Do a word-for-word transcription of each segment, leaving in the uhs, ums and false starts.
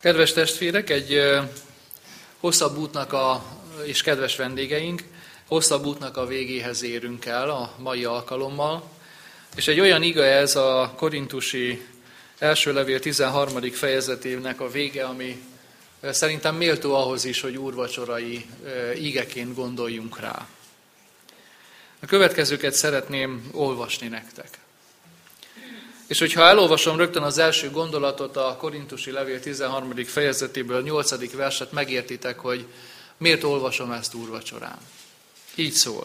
Kedves testvérek, egy hosszabb útnak a, és kedves vendégeink, hosszabb útnak a végéhez érünk el a mai alkalommal, és egy olyan iga ez a korintusi első levél tizenharmadik fejezetének a vége, ami szerintem méltó ahhoz is, hogy úrvacsorai igeként gondoljunk rá. A következőket szeretném olvasni nektek. És hogyha elolvasom rögtön az első gondolatot a korintusi levél tizenharmadik fejezetéből, a nyolcadik verset, megértitek, hogy miért olvasom ezt úrvacsorán. Így szól.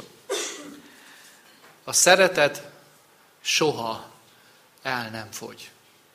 A szeretet soha el nem fogy.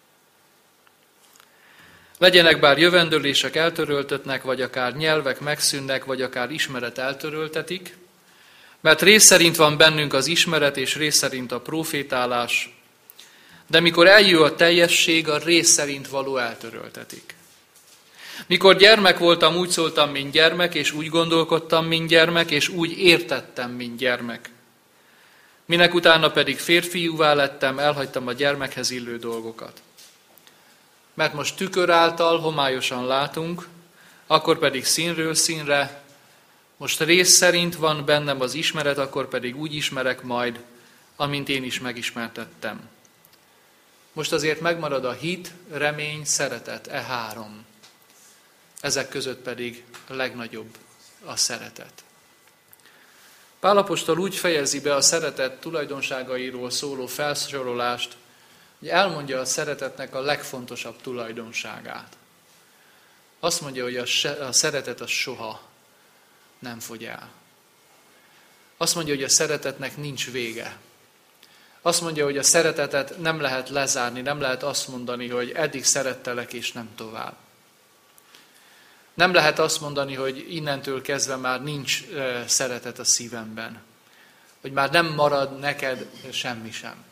Legyenek bár jövendőlések eltöröltetnek, vagy akár nyelvek megszűnnek, vagy akár ismeret eltöröltetik, mert rész szerint van bennünk az ismeret, és rész szerint a profétálás, de mikor eljön a teljesség, a rész szerint való eltöröltetik. Mikor gyermek voltam, úgy szóltam, mint gyermek, és úgy gondolkodtam, mint gyermek, és úgy értettem, mint gyermek. Minek utána pedig férfiúvá lettem, elhagytam a gyermekhez illő dolgokat. Mert most tükör által homályosan látunk, akkor pedig színről színre, most rész szerint van bennem az ismeret, akkor pedig úgy ismerek majd, amint én is megismertettem. Most azért megmarad a hit, remény, szeretet, e három. Ezek között pedig a legnagyobb a szeretet. Pál apostol úgy fejezi be a szeretet tulajdonságairól szóló felsorolást, hogy elmondja a szeretetnek a legfontosabb tulajdonságát. Azt mondja, hogy a szeretet az soha nem fogy el. Azt mondja, hogy a szeretetnek nincs vége. Azt mondja, hogy a szeretetet nem lehet lezárni, nem lehet azt mondani, hogy eddig szerettelek és nem tovább. Nem lehet azt mondani, hogy innentől kezdve már nincs szeretet a szívemben. Hogy már nem marad neked semmi sem.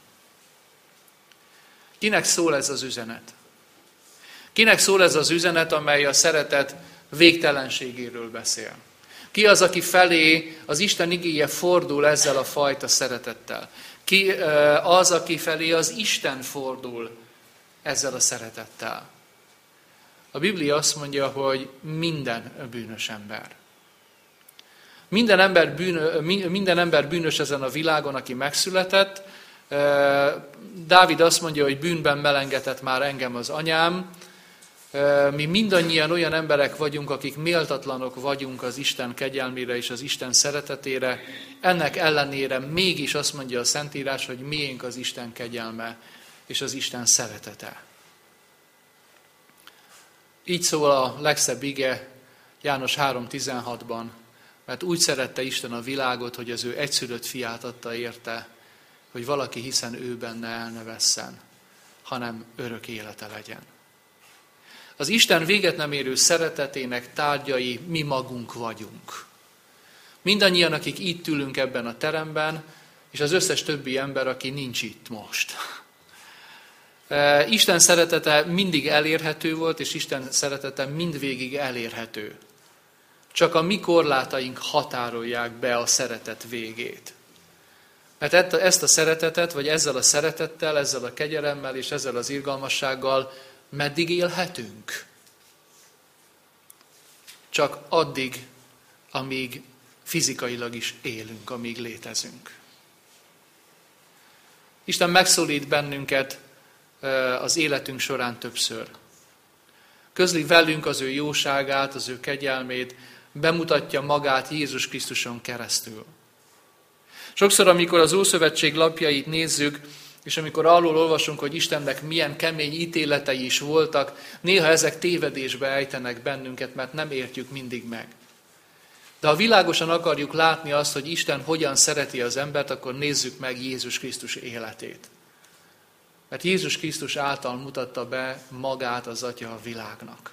Kinek szól ez az üzenet? Kinek szól ez az üzenet, amely a szeretet végtelenségéről beszél? Ki az, aki felé az Isten igéje fordul ezzel a fajta szeretettel? Ki az, aki felé az Isten fordul ezzel a szeretettel? A Biblia azt mondja, hogy minden bűnös ember. Minden ember, bűnö, minden ember bűnös ezen a világon, aki megszületett. Dávid azt mondja, hogy bűnben melengetett már engem az anyám. Mi mindannyian olyan emberek vagyunk, akik méltatlanok vagyunk az Isten kegyelmére és az Isten szeretetére. Ennek ellenére mégis azt mondja a Szentírás, hogy miénk az Isten kegyelme és az Isten szeretete. Így szól a legszebb ige János három tizenhatban, mert úgy szerette Isten a világot, hogy az ő egyszülött fiát adta érte, hogy valaki hiszen ő benne el ne vesszen, hanem örök élete legyen. Az Isten véget nem érő szeretetének tárgyai mi magunk vagyunk. Mindannyian, akik itt ülünk ebben a teremben, és az összes többi ember, aki nincs itt most. Isten szeretete mindig elérhető volt, és Isten szeretete mindvégig elérhető. Csak a mi korlátaink határolják be a szeretet végét. Mert ezt a szeretetet, vagy ezzel a szeretettel, ezzel a kegyelemmel és ezzel az irgalmassággal meddig élhetünk? Csak addig, amíg fizikailag is élünk, amíg létezünk. Isten megszólít bennünket az életünk során többször. Közli velünk az ő jóságát, az ő kegyelmét, bemutatja magát Jézus Krisztuson keresztül. Sokszor, amikor az Ószövetség lapjait nézzük, és amikor arról olvasunk, hogy Istennek milyen kemény ítéletei is voltak, néha ezek tévedésbe ejtenek bennünket, mert nem értjük mindig meg. De ha világosan akarjuk látni azt, hogy Isten hogyan szereti az embert, akkor nézzük meg Jézus Krisztus életét. Mert Jézus Krisztus által mutatta be magát az Atya a világnak.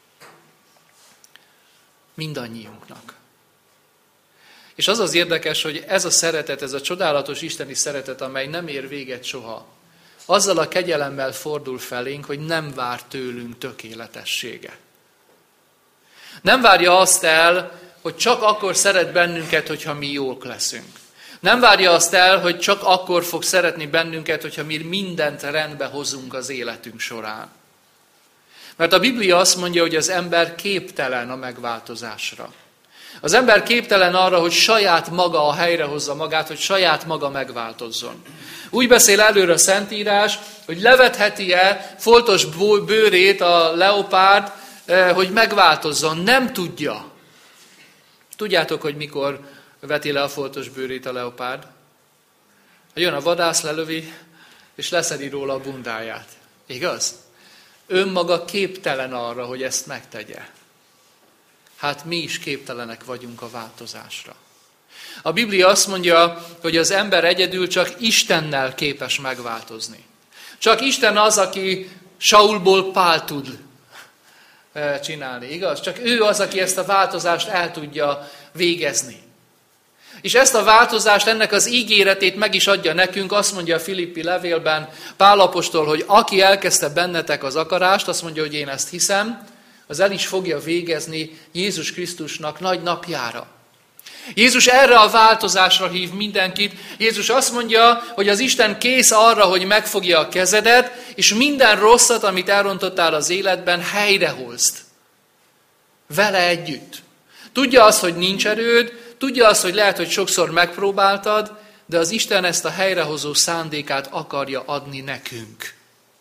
Mindannyiunknak. És az az érdekes, hogy ez a szeretet, ez a csodálatos isteni szeretet, amely nem ér véget soha, azzal a kegyelemmel fordul felénk, hogy nem vár tőlünk tökéletessége. Nem várja azt el, hogy csak akkor szeret bennünket, hogyha mi jók leszünk. Nem várja azt el, hogy csak akkor fog szeretni bennünket, hogyha mi mindent rendbe hozunk az életünk során. Mert a Biblia azt mondja, hogy az ember képtelen a megváltozásra. Az ember képtelen arra, hogy saját maga a helyre hozza magát, hogy saját maga megváltozzon. Úgy beszél előre a Szentírás, hogy levetheti-e foltos bőrét a leopárd, hogy megváltozzon. Nem tudja. Tudjátok, hogy mikor veti le a foltos bőrét a leopárd? Jön a vadász, lelövi, és leszedi róla a bundáját. Igaz? Önmaga képtelen arra, hogy ezt megtegye. Hát mi is képtelenek vagyunk a változásra. A Biblia azt mondja, hogy az ember egyedül csak Istennel képes megváltozni. Csak Isten az, aki Saulból Pál tud csinálni, igaz? Csak ő az, aki ezt a változást el tudja végezni. És ezt a változást, ennek az ígéretét meg is adja nekünk, azt mondja a Filippi levélben Pál apostol, hogy aki elkezdte bennetek az akarást, azt mondja, hogy én ezt hiszem, az el is fogja végezni Jézus Krisztusnak nagy napjára. Jézus erre a változásra hív mindenkit. Jézus azt mondja, hogy az Isten kész arra, hogy megfogja a kezedet, és minden rosszat, amit elrontottál az életben, helyrehozd. Vele együtt. Tudja azt, hogy nincs erőd, tudja azt, hogy lehet, hogy sokszor megpróbáltad, de az Isten ezt a helyrehozó szándékát akarja adni nekünk.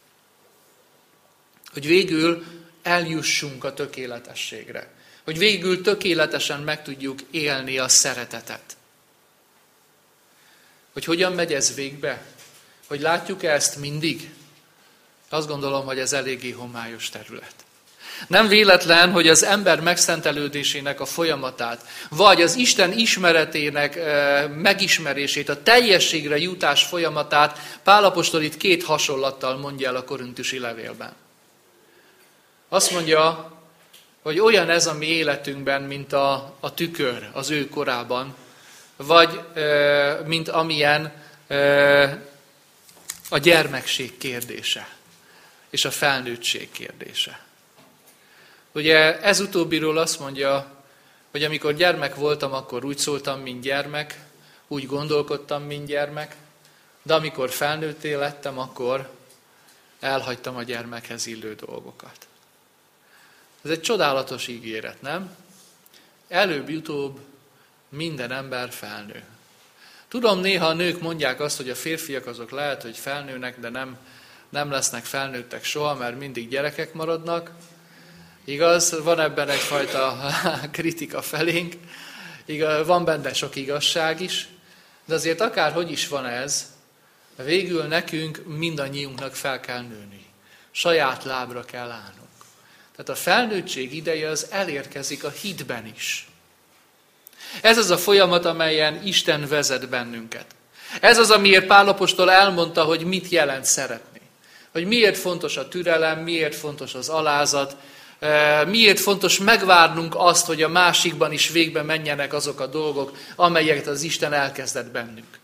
Hogy végül eljussunk a tökéletességre. Hogy végül tökéletesen meg tudjuk élni a szeretetet. Hogy hogyan megy ez végbe? Hogy látjuk-e ezt mindig? Azt gondolom, hogy ez eléggé homályos terület. Nem véletlen, hogy az ember megszentelődésének a folyamatát, vagy az Isten ismeretének megismerését, a teljességre jutás folyamatát Pál apostol itt két hasonlattal mondja el a korintusi levélben. Azt mondja, hogy olyan ez a mi életünkben, mint a, a tükör az ő korában, vagy e, mint amilyen e, a gyermekség kérdése, és a felnőttség kérdése. Ugye ez utóbbiról azt mondja, hogy amikor gyermek voltam, akkor úgy szóltam, mint gyermek, úgy gondolkodtam, mint gyermek, de amikor felnőtté lettem, akkor elhagytam a gyermekhez illő dolgokat. Ez egy csodálatos ígéret, nem? Előbb-utóbb minden ember felnő. Tudom, néha a nők mondják azt, hogy a férfiak azok lehet, hogy felnőnek, de nem, nem lesznek felnőttek soha, mert mindig gyerekek maradnak. Igaz, van ebben egyfajta kritika felénk, igaz, van benne sok igazság is, de azért akárhogy is van ez, végül nekünk mindannyiunknak fel kell nőni. Saját lábra kell állnunk. Tehát a felnőttség ideje az elérkezik a hitben is. Ez az a folyamat, amelyen Isten vezet bennünket. Ez az, amiért Pál apostol elmondta, hogy mit jelent szeretni. Hogy miért fontos a türelem, miért fontos az alázat, miért fontos megvárnunk azt, hogy a másikban is végbe menjenek azok a dolgok, amelyeket az Isten elkezdett bennünk.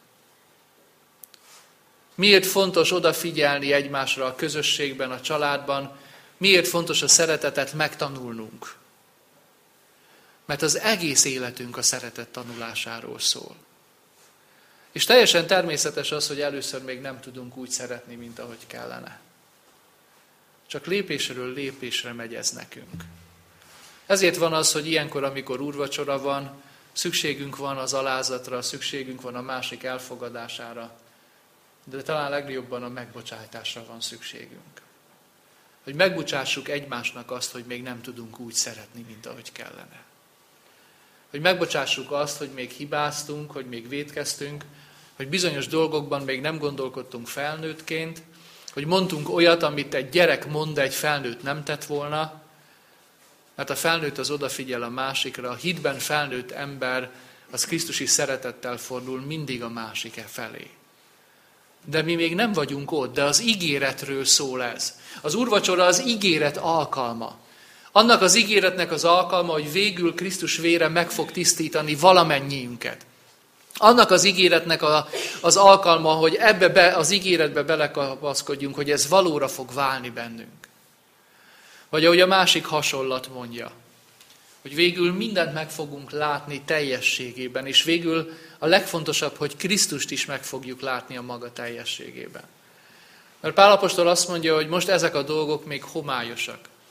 Miért fontos odafigyelni egymásra a közösségben, a családban, miért fontos a szeretetet megtanulnunk. Mert az egész életünk a szeretet tanulásáról szól. És teljesen természetes az, hogy először még nem tudunk úgy szeretni, mint ahogy kellene. Csak lépésről lépésre megy ez nekünk. Ezért van az, hogy ilyenkor, amikor úrvacsora van, szükségünk van az alázatra, szükségünk van a másik elfogadására, de talán legjobban a megbocsátásra van szükségünk. Hogy megbocsássuk egymásnak azt, hogy még nem tudunk úgy szeretni, mint ahogy kellene. Hogy megbocsássuk azt, hogy még hibáztunk, hogy még vétkeztünk, hogy bizonyos dolgokban még nem gondolkodtunk felnőttként, hogy mondtunk olyat, amit egy gyerek mond, egy felnőtt nem tett volna, mert a felnőtt az odafigyel a másikra, a hitben felnőtt ember az krisztusi szeretettel fordul mindig a másik felé. De mi még nem vagyunk ott, de az ígéretről szól ez. Az úrvacsora az ígéret alkalma. Annak az ígéretnek az alkalma, hogy végül Krisztus vére meg fog tisztítani valamennyiünket. Annak az ígéretnek a, az alkalma, hogy ebbe be, az ígéretbe belekapaszkodjunk, hogy ez valóra fog válni bennünk. Vagy ahogy a másik hasonlat mondja, hogy végül mindent meg fogunk látni teljességében, és végül a legfontosabb, hogy Krisztust is meg fogjuk látni a maga teljességében. Mert Pál apostol azt mondja, hogy most ezek a dolgok még homályosak.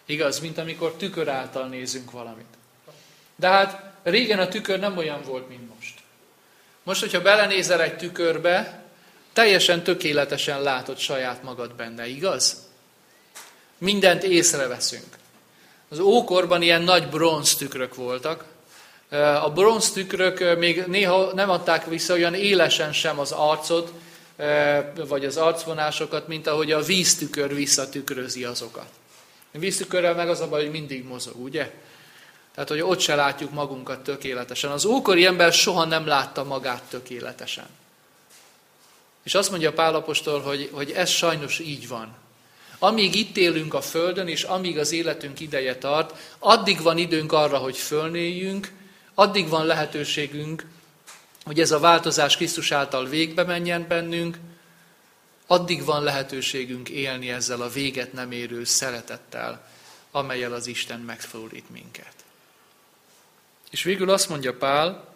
Igaz, mint amikor tükör által nézünk valamit. De hát régen a tükör nem olyan volt, mint most. Most, hogyha belenézel egy tükörbe, teljesen tökéletesen látod saját magad benne, igaz? Mindent észreveszünk. Az ókorban ilyen nagy bronz tükrök voltak. A bronz tükrök még néha nem adták vissza olyan élesen sem az arcot, vagy az arcvonásokat, mint ahogy a víztükör visszatükrözi azokat. A víztükörrel meg az a baj, hogy mindig mozog, ugye? Tehát, hogy ott se látjuk magunkat tökéletesen. Az ókori ember soha nem látta magát tökéletesen. És azt mondja Pál apostol, hogy, hogy ez sajnos így van. Amíg itt élünk a földön, és amíg az életünk ideje tart, addig van időnk arra, hogy fölnőjünk, addig van lehetőségünk, hogy ez a változás Krisztus által végbe menjen bennünk, addig van lehetőségünk élni ezzel a véget nem érő szeretettel, amellyel az Isten megszólít minket. És végül azt mondja Pál,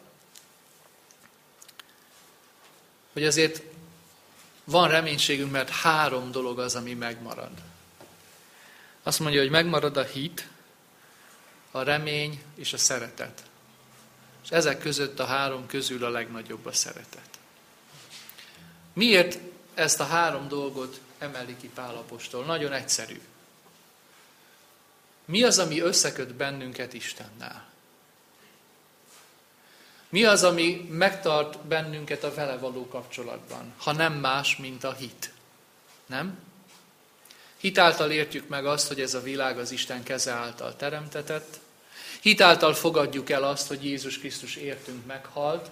hogy azért van reménységünk, mert három dolog az, ami megmarad. Azt mondja, hogy megmarad a hit, a remény és a szeretet. És ezek között a három közül a legnagyobb a szeretet. Miért ezt a három dolgot emeli ki Pál apostol? Nagyon egyszerű. Mi az, ami összeköt bennünket Istennel? Mi az, ami megtart bennünket a vele való kapcsolatban, ha nem más, mint a hit? Nem? Hit által értjük meg azt, hogy ez a világ az Isten keze által teremtetett. Hit által fogadjuk el azt, hogy Jézus Krisztus értünk meghalt.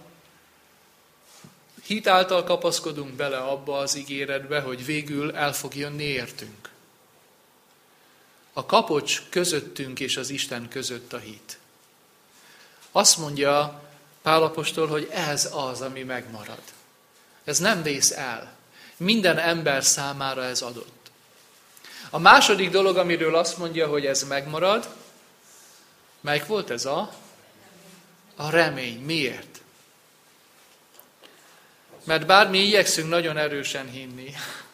Hit által kapaszkodunk bele abba az ígéretbe, hogy végül el fog jönni értünk. A kapocs közöttünk és az Isten között a hit. Azt mondja Pál apostol, hogy ez az, ami megmarad. Ez nem vész el. Minden ember számára ez adott. A második dolog, amiről azt mondja, hogy ez megmarad, melyik volt ez a? A remény. Miért? Mert bár mi igyekszünk nagyon erősen hinni,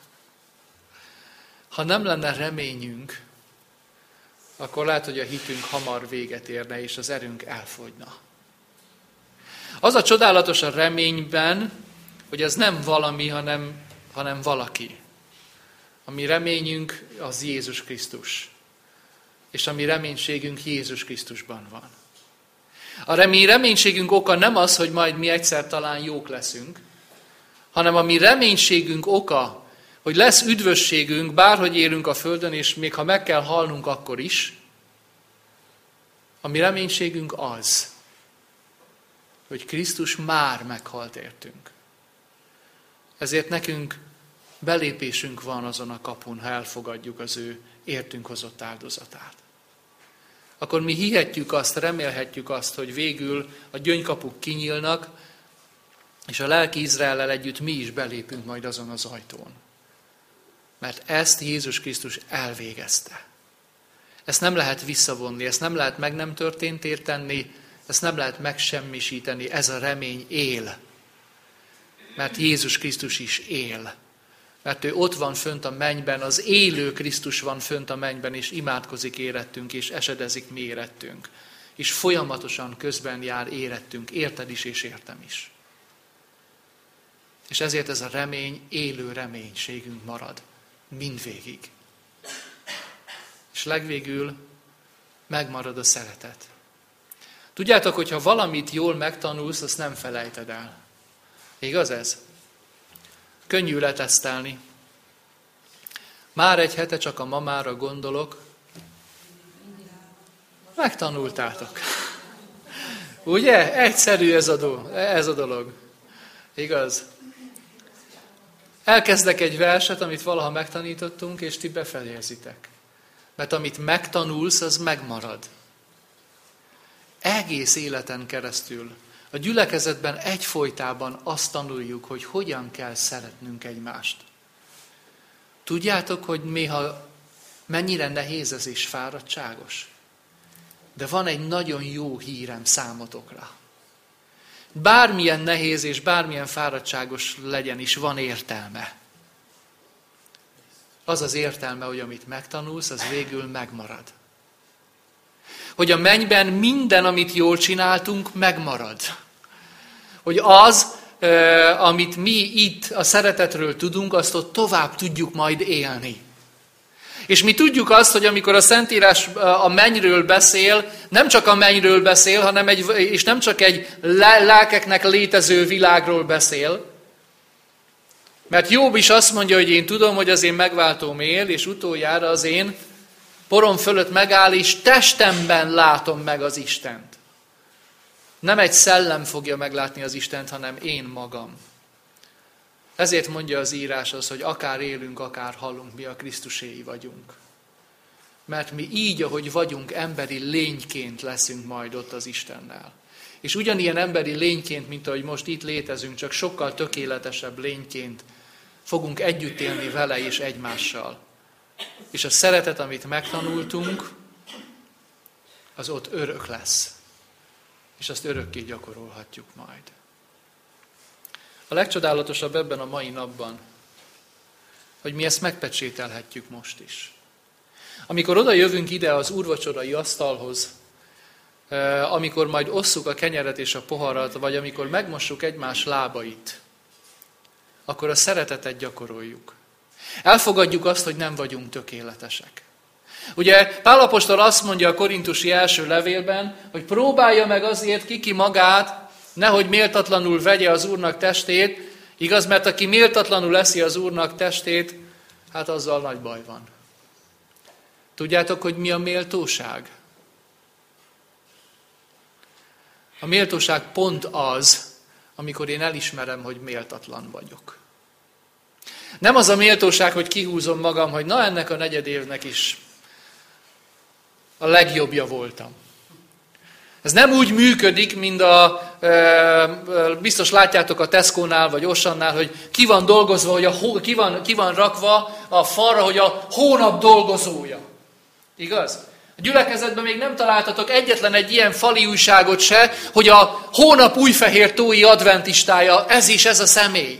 ha nem lenne reményünk, akkor lehet, hogy a hitünk hamar véget érne, és az erőnk elfogyna. Az a csodálatos a reményben, hogy ez nem valami, hanem, hanem valaki. A mi reményünk az Jézus Krisztus. És a mi reménységünk Jézus Krisztusban van. A mi reménységünk oka nem az, hogy majd mi egyszer talán jók leszünk, hanem a mi reménységünk oka, hogy lesz üdvösségünk, bárhogy élünk a földön, és még ha meg kell halnunk, akkor is. A mi reménységünk az, hogy Krisztus már meghalt értünk. Ezért nekünk belépésünk van azon a kapun, ha elfogadjuk az ő értünk hozott áldozatát. Akkor mi hihetjük azt, remélhetjük azt, hogy végül a gyönykapuk kinyílnak, és a lelki Izraellel együtt mi is belépünk majd azon az ajtón. Mert ezt Jézus Krisztus elvégezte. Ezt nem lehet visszavonni, ezt nem lehet meg nem történtért tenni, ezt nem lehet megsemmisíteni, ez a remény él. Mert Jézus Krisztus is él. Mert ő ott van fönt a mennyben, az élő Krisztus van fönt a mennyben, és imádkozik érettünk, és esedezik mi érettünk. És folyamatosan közben jár érettünk, érted is, és értem is. És ezért ez a remény, élő reménységünk marad mindvégig. És legvégül megmarad a szeretet. Tudjátok, hogy ha valamit jól megtanulsz, azt nem felejted el. Igaz ez? Könnyű letesztelni. Már egy hete csak a mamára gondolok. Megtanultátok. Ugye? Egyszerű ez a, do- ez a dolog. Igaz? Elkezdek egy verset, amit valaha megtanítottunk, és ti befejezitek. Mert amit megtanulsz, az megmarad. Egész életen keresztül. A gyülekezetben egyfolytában azt tanuljuk, hogy hogyan kell szeretnünk egymást. Tudjátok, hogy néha mennyire nehéz ez és fáradtságos? De van egy nagyon jó hírem számotokra. Bármilyen nehéz és bármilyen fáradtságos legyen is, van értelme. Az az értelme, hogy amit megtanulsz, az végül megmarad. hogy a mennyben minden, amit jól csináltunk, megmarad. Hogy az, amit mi itt a szeretetről tudunk, azt ott tovább tudjuk majd élni. És mi tudjuk azt, hogy amikor a Szentírás a mennyről beszél, nem csak a mennyről beszél, hanem egy, és nem csak egy lelkeknek létező világról beszél. Mert Jobb is azt mondja, hogy én tudom, hogy az én megváltóm él, és utoljára az én porom fölött megáll, és testemben látom meg az Istent. Nem egy szellem fogja meglátni az Istent, hanem én magam. Ezért mondja az írás az, hogy akár élünk, akár halunk, mi a Krisztuséi vagyunk. Mert mi így, ahogy vagyunk, emberi lényként leszünk majd ott az Istennel. És ugyanilyen emberi lényként, mint ahogy most itt létezünk, csak sokkal tökéletesebb lényként fogunk együtt élni vele és egymással. És a szeretet, amit megtanultunk, az ott örök lesz. És azt örökké gyakorolhatjuk majd. A legcsodálatosabb ebben a mai napban, hogy mi ezt megpecsételhetjük most is. Amikor oda jövünk ide az úrvacsorai asztalhoz, amikor majd osszuk a kenyeret és a poharat, vagy amikor megmossuk egymás lábait, akkor a szeretetet gyakoroljuk. Elfogadjuk azt, hogy nem vagyunk tökéletesek. Ugye Pál apostol azt mondja a korintusi első levélben, hogy próbálja meg azért kiki magát, nehogy méltatlanul vegye az Úrnak testét, igaz, mert aki méltatlanul eszi az Úrnak testét, hát azzal nagy baj van. Tudjátok, hogy mi a méltóság? A méltóság pont az, amikor én elismerem, hogy méltatlan vagyok. Nem az a méltóság, hogy kihúzom magam, hogy na ennek a negyed évnek is a legjobbja voltam. Ez nem úgy működik, mint a, e, biztos látjátok a Tesco-nál vagy Ossannál, hogy ki van dolgozva, hogy a, ki, van, ki van rakva a falra, hogy a hónap dolgozója. Igaz? A gyülekezetben még nem találtatok egyetlen egy ilyen fali újságot se, hogy a hónap újfehér tói adventistája, ez is ez a személy.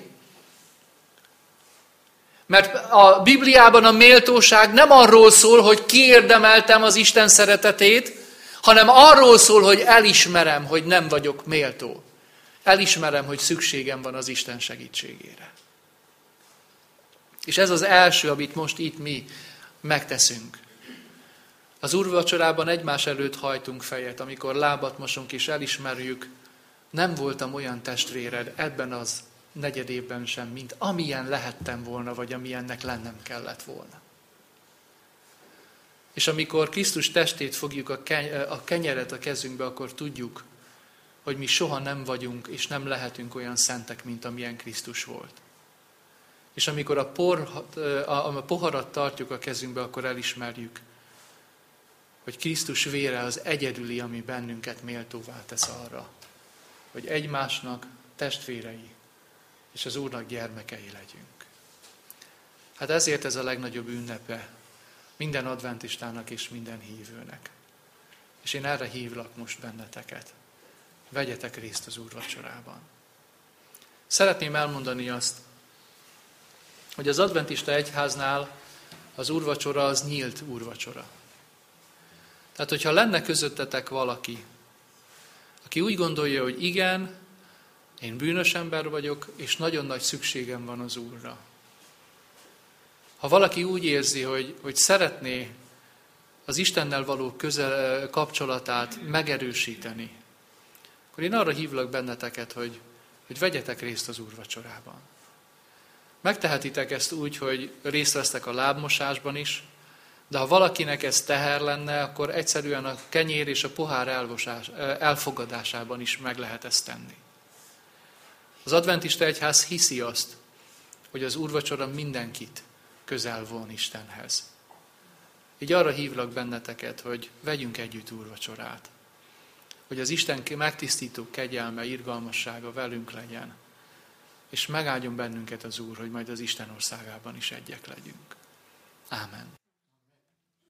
Mert a Bibliában a méltóság nem arról szól, hogy kiérdemeltem az Isten szeretetét, hanem arról szól, hogy elismerem, hogy nem vagyok méltó. Elismerem, hogy szükségem van az Isten segítségére. És ez az első, amit most itt mi megteszünk. Az úrvacsorában egymás előtt hajtunk fejet, amikor lábat mosunk és elismerjük, nem voltam olyan testvéred ebben az negyed évben sem, mint amilyen lehettem volna, vagy amilyennek lennem kellett volna. És amikor Krisztus testét fogjuk, a, keny- a kenyeret a kezünkbe, akkor tudjuk, hogy mi soha nem vagyunk, és nem lehetünk olyan szentek, mint amilyen Krisztus volt. És amikor a, por, a poharat tartjuk a kezünkbe, akkor elismerjük, hogy Krisztus vére az egyedüli, ami bennünket méltóvá tesz arra, hogy egymásnak testvérei, és az Úrnak gyermekei legyünk. Hát ezért ez a legnagyobb ünnepe minden adventistának és minden hívőnek. És én erre hívlak most benneteket. Vegyetek részt az úrvacsorában. Szeretném elmondani azt, hogy az adventista egyháznál az úrvacsora az nyílt úrvacsora. Tehát, hogyha lenne közöttetek valaki, aki úgy gondolja, hogy igen, én bűnös ember vagyok, és nagyon nagy szükségem van az Úrra. Ha valaki úgy érzi, hogy, hogy szeretné az Istennel való közel, kapcsolatát megerősíteni, akkor én arra hívlak benneteket, hogy, hogy vegyetek részt az úrvacsorában. Megtehetitek ezt úgy, hogy részt vesztek a lábmosásban is, de ha valakinek ez teher lenne, akkor egyszerűen a kenyér és a pohár elvosás, elfogadásában is meg lehet ezt tenni. Az adventista egyház hiszi azt, hogy az úrvacsora mindenkit közel von Istenhez. Így arra hívlak benneteket, hogy vegyünk együtt úrvacsorát. Hogy az Isten megtisztító kegyelme, irgalmassága velünk legyen, és megáldjon bennünket az Úr, hogy majd az Isten országában is egyek legyünk. Ámen.